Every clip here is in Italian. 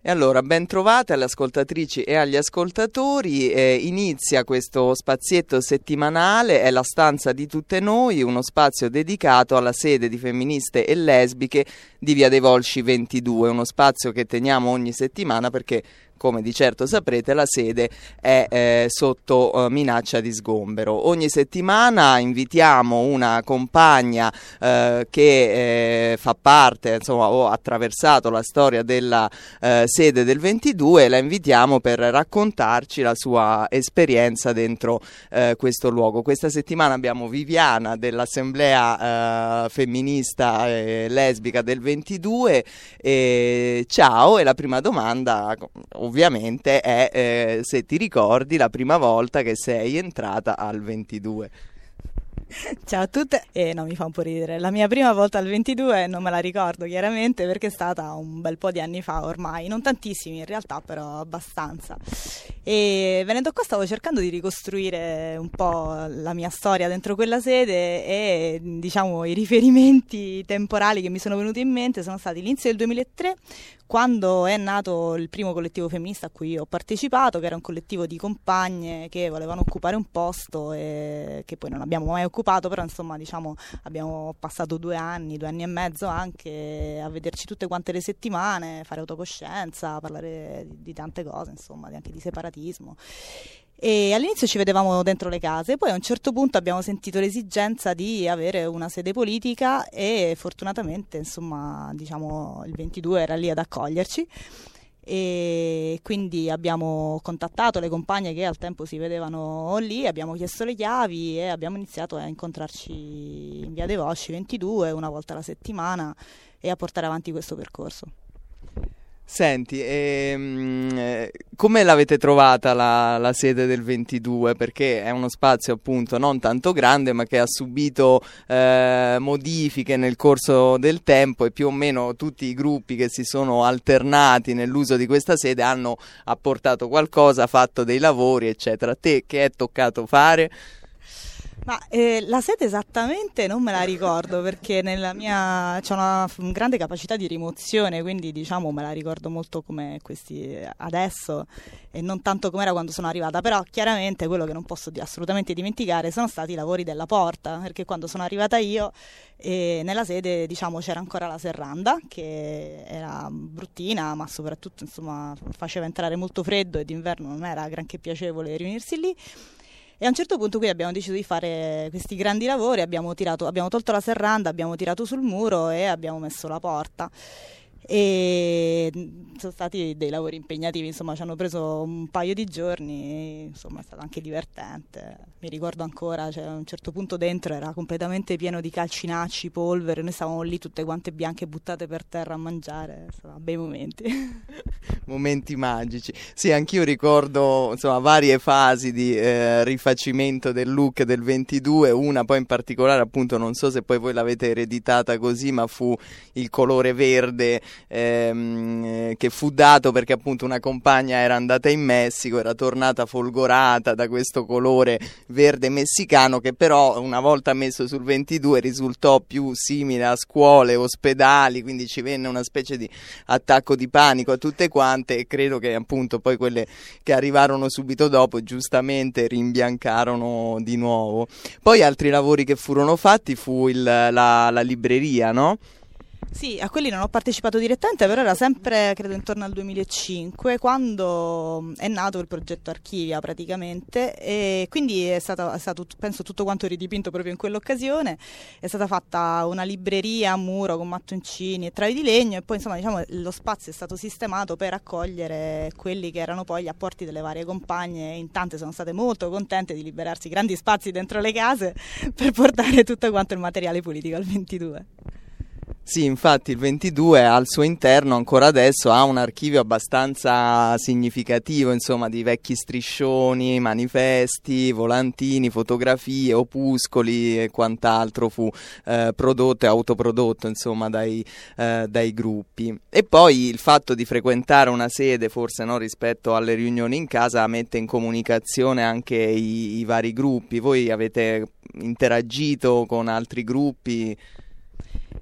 E allora, ben trovate alle ascoltatrici e agli ascoltatori. Inizia questo spazietto settimanale, è la stanza di tutte noi, uno spazio dedicato alla sede di Femministe e Lesbiche di Via dei Volsci 22, uno spazio che teniamo ogni settimana perché, come di certo saprete, la sede è sotto minaccia di sgombero. Ogni settimana invitiamo una compagna che fa parte, insomma, o ha attraversato la storia della sede del 22, e la invitiamo per raccontarci la sua esperienza dentro questo luogo. Questa settimana abbiamo Viviana dell'Assemblea femminista e lesbica del 22. Ciao, e la prima domanda ovviamente è se ti ricordi la prima volta che sei entrata al 22. Ciao a tutte, no, mi fa un po' ridere. La mia prima volta al 22 non me la ricordo chiaramente perché è stata un bel po' di anni fa ormai, non tantissimi in realtà, però abbastanza. E venendo qua stavo cercando di ricostruire un po' la mia storia dentro quella sede e diciamo i riferimenti temporali che mi sono venuti in mente sono stati l'inizio del 2003, quando è nato il primo collettivo femminista a cui ho partecipato, che era un collettivo di compagne che volevano occupare un posto e che poi non abbiamo mai occupato, però insomma diciamo abbiamo passato 2 anni e mezzo anche a vederci tutte quante le settimane, fare autocoscienza, parlare di tante cose, insomma, anche di separatismo. E all'inizio ci vedevamo dentro le case, poi a un certo punto abbiamo sentito l'esigenza di avere una sede politica e fortunatamente insomma diciamo il 22 era lì ad accoglierci e quindi abbiamo contattato le compagne che al tempo si vedevano lì, abbiamo chiesto le chiavi e abbiamo iniziato a incontrarci in Via dei Volsci 22 una volta alla settimana e a portare avanti questo percorso. Senti, come l'avete trovata la sede del 22? Perché è uno spazio appunto non tanto grande ma che ha subito modifiche nel corso del tempo e più o meno tutti i gruppi che si sono alternati nell'uso di questa sede hanno apportato qualcosa, fatto dei lavori eccetera. A te che è toccato fare? Ma la sede esattamente non me la ricordo perché nella mia c'è una grande capacità di rimozione, quindi diciamo me la ricordo molto come questi adesso e non tanto come era quando sono arrivata, però chiaramente quello che non posso assolutamente dimenticare sono stati i lavori della porta, perché quando sono arrivata io nella sede diciamo c'era ancora la serranda che era bruttina ma soprattutto insomma faceva entrare molto freddo e d'inverno non era granché piacevole riunirsi lì. E a un certo punto qui abbiamo deciso di fare questi grandi lavori, abbiamo tolto la serranda, abbiamo tirato sul muro e abbiamo messo la porta. E sono stati dei lavori impegnativi, insomma ci hanno preso un paio di giorni, insomma è stato anche divertente. Mi ricordo ancora, cioè, a un certo punto dentro era completamente pieno di calcinacci, polvere, noi stavamo lì tutte quante bianche buttate per terra a mangiare, sono bei momenti. Momenti magici. Sì, anch'io ricordo insomma varie fasi di rifacimento del look del 22, una poi in particolare appunto non so se poi voi l'avete ereditata così, ma fu il colore verde che fu dato perché appunto una compagna era andata in Messico, era tornata folgorata da questo colore verde messicano che però una volta messo sul 22 risultò più simile a scuole, ospedali, quindi ci venne una specie di attacco di panico a tutte quante e credo che appunto poi quelle che arrivarono subito dopo giustamente rimbiancarono di nuovo. Poi altri lavori che furono fatti fu la libreria, no? Sì, a quelli non ho partecipato direttamente, però era sempre, credo, intorno al 2005, quando è nato il progetto Archivia praticamente, e quindi è stato penso, tutto quanto ridipinto proprio in quell'occasione. È stata fatta una libreria a muro con mattoncini e travi di legno, e poi insomma diciamo lo spazio è stato sistemato per accogliere quelli che erano poi gli apporti delle varie compagne, e in tante sono state molto contente di liberarsi grandi spazi dentro le case per portare tutto quanto il materiale politico al 22. Sì, infatti il 22 al suo interno ancora adesso ha un archivio abbastanza significativo, insomma, di vecchi striscioni, manifesti, volantini, fotografie, opuscoli e quant'altro fu prodotto e autoprodotto, insomma, dai gruppi. E poi il fatto di frequentare una sede, forse no, rispetto alle riunioni in casa, mette in comunicazione anche i vari gruppi. Voi avete interagito con altri gruppi?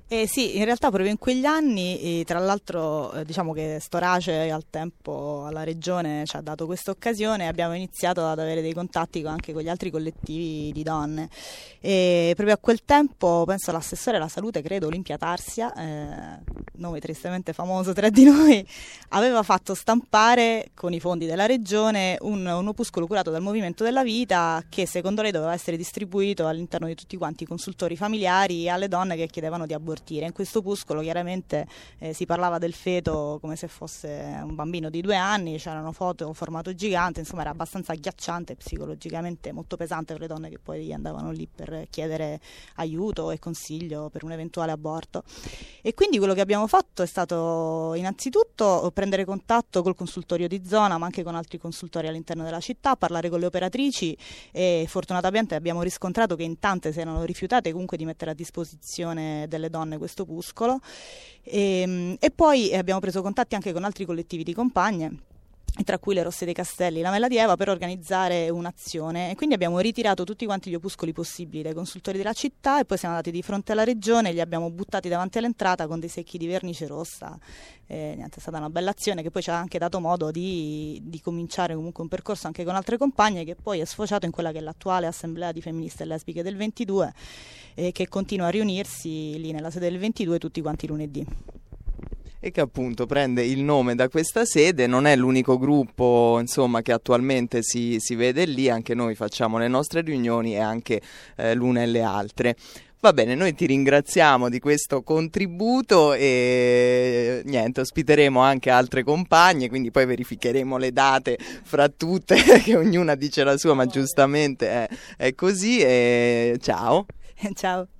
Sì, in realtà proprio in quegli anni, tra l'altro diciamo che Storace al tempo alla regione ci ha dato questa occasione, abbiamo iniziato ad avere dei contatti anche con gli altri collettivi di donne e proprio a quel tempo penso l'assessore alla salute, credo Olimpia Tarsia, nome tristemente famoso tra di noi, aveva fatto stampare con i fondi della regione un opuscolo curato dal Movimento della Vita che secondo lei doveva essere distribuito all'interno di tutti quanti i consultori familiari alle donne che chiedevano di abortire. In questo opuscolo chiaramente si parlava del feto come se fosse un bambino di 2 anni, c'erano foto formato gigante, insomma era abbastanza agghiacciante e psicologicamente molto pesante per le donne che poi andavano lì per chiedere aiuto e consiglio per un eventuale aborto. E quindi quello che abbiamo fatto è stato innanzitutto prendere contatto col consultorio di zona, ma anche con altri consultori all'interno della città, parlare con le operatrici e fortunatamente abbiamo riscontrato che in tante si erano rifiutate comunque di mettere a disposizione delle donne questo opuscolo e poi abbiamo preso contatti anche con altri collettivi di compagne, tra cui le Rosse dei Castelli, la Mela di Eva, per organizzare un'azione e quindi abbiamo ritirato tutti quanti gli opuscoli possibili dai consultori della città e poi siamo andati di fronte alla regione e li abbiamo buttati davanti all'entrata con dei secchi di vernice rossa. Niente, è stata una bella azione che poi ci ha anche dato modo di cominciare comunque un percorso anche con altre compagne che poi è sfociato in quella che è l'attuale assemblea di femministe e lesbiche del 22 e che continua a riunirsi lì nella sede del 22 tutti quanti i lunedì. E che appunto prende il nome da questa sede, non è l'unico gruppo insomma che attualmente si vede lì, anche noi facciamo le nostre riunioni e anche l'una e le altre. Va bene, noi ti ringraziamo di questo contributo e niente, ospiteremo anche altre compagne, quindi poi verificheremo le date fra tutte, che ognuna dice la sua, ma giustamente è così e ciao. Ciao.